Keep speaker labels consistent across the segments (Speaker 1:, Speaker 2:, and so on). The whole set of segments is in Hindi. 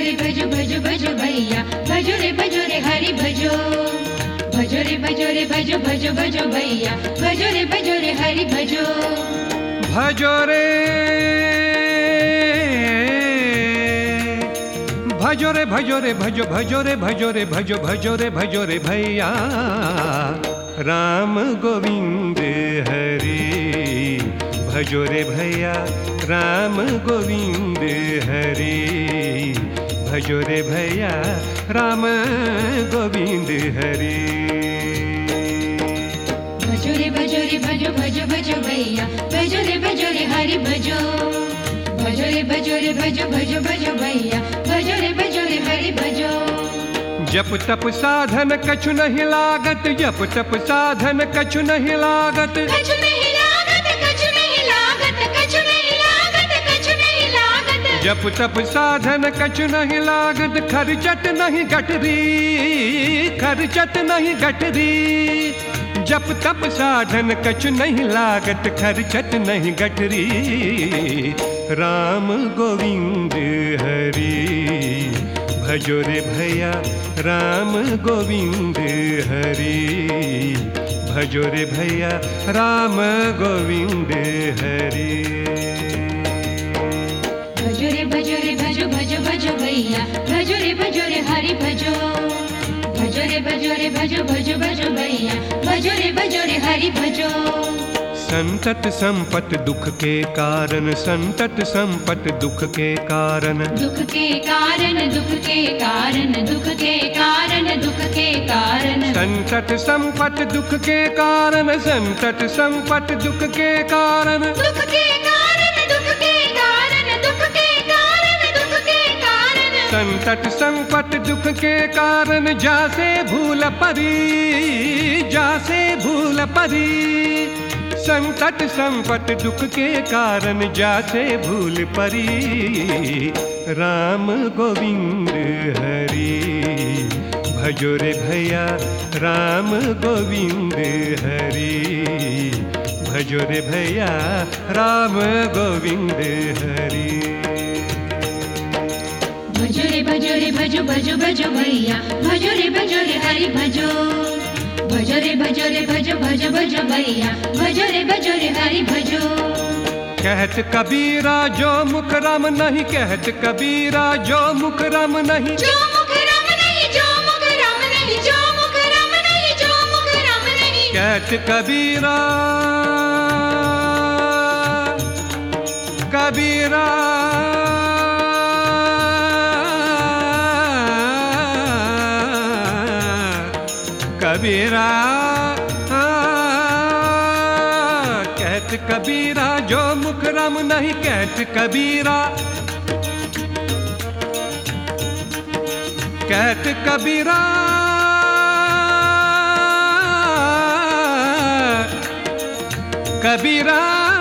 Speaker 1: भजो भजो भजो भैया, भजो रे हरि भजो। भजो रे भजो भजो भजो भैया, भजो रे हरि भजो।
Speaker 2: भजो रे भजो रे भजो रे भजो भजो रे भजो रे भजो भजो रे भैया राम गोविंद हरि। भजो रे भैया राम गोविंद हरि। भजो रे भैया राम गोविंद हरि।
Speaker 1: भजो रे भजो भजो भजो भैया, भजो रे हरि भजो। भजो रे भजो भजो भैया, भजो रे हरि भजो।
Speaker 2: जप तप साधन कछु नहीं लागत, जप तप साधन कछु नहीं लागत।
Speaker 1: कछु नहीं लागत, कछु नहीं लागत, कछु नहीं लागत, कछु नहीं लागत।
Speaker 2: जप तप साधन कछु नहीं लागत, खर्चत नहीं गठरी, खर्चत नहीं गठरी। जप तप साधन कछु नहीं लागत, खर्चत नहीं गठरी। राम गोविंद हरि। भजो रे भैया राम गोविंद हरि। भजो रे भैया राम गोविंद हरि।
Speaker 1: भजो रे भजो भजो भैया, भजो रे हरि भजो। भजो रे भजो भजो भैया, भजो रे हरि भजो।
Speaker 2: संतत संपत दुख के कारण, संतत संपत दुख के कारण।
Speaker 1: दुख के कारण, दुख के कारण, दुख के कारण, दुख के कारण।
Speaker 2: संतत संपत दुख के कारण, संतत संपत दुख के कारण।
Speaker 1: दुख के कारण, दुख के कारण, दुख के कारण, दुख के कारण।
Speaker 2: संतत संपत दुख के कारण, जासे भूल परी, जासे भूल परी। संतत संपत दुख के कारण, जासे भूल परी। राम गोविंद हरि। भजो रे भैया राम गोविंद हरि। भजो रे भैया राम गोविंद हरि।
Speaker 1: भजो रे भजो भजो भैया, भजो रे हरि भजो। भजो रे भजो भजो भैया, भजो रे हरि भजो।
Speaker 2: कहत कबीरा जो मुख राम नहीं, कहत कबीरा जो मुख राम नहीं।
Speaker 1: जो मुख राम नहीं, जो मुख राम नहीं, जो मुख राम नहीं, जो मुख राम नहीं।
Speaker 2: कहत कबीरा कबीरा कबीरा कहत कबीरा जो मुख राम नहीं, कहत कबीरा। कहत कबीरा कबीरा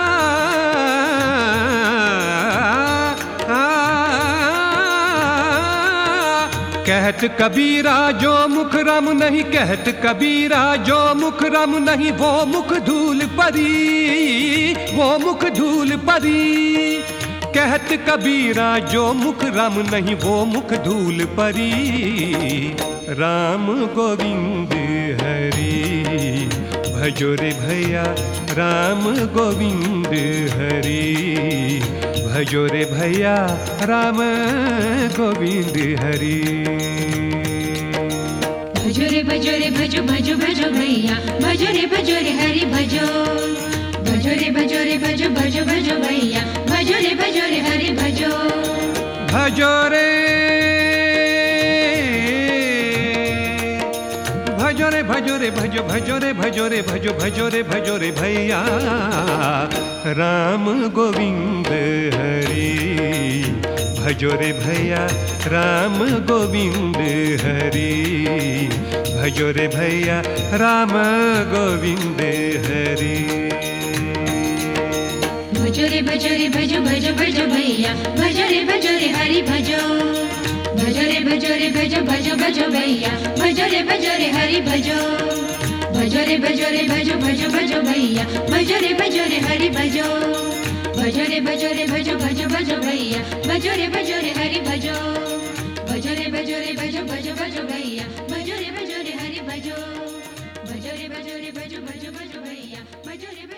Speaker 2: कहत कबीरा जो मुख राम नहीं, कहत कबीरा जो मुख राम नहीं। वो मुख धूल परी, वो मुख धूल परी। कहत कबीरा जो मुख राम नहीं, वो मुख धूल परी। राम गोविंद हरि। भजो रे भैया राम गोविंद हरि। भजो रे भैया राम गोविंद हरि।
Speaker 1: भजो रे भजो भजो भैया, भजो रे हरि भजो। भजो रे भजो भजो भैया, भजो रे हरि भजो।
Speaker 2: भजो रे भजो रे भजो रे भैया राम गोविंद हरि। भजो रे भैया राम गोविंद हरि। भजो रे भैया राम गोविंद हरि।
Speaker 1: भजो रे भजो भैया, भजो रे हरि भजो। भजो रे भजो भैया, भजो रे हरि भजो। भजो रे भजो भैया, भजो रे हरि भजो। भजो रे भजो भैया, भजो रे हरि भजो। भजो भजो भैया भजो रे हरि भजो भजो रे भजो भजो भजो भैया भजो रे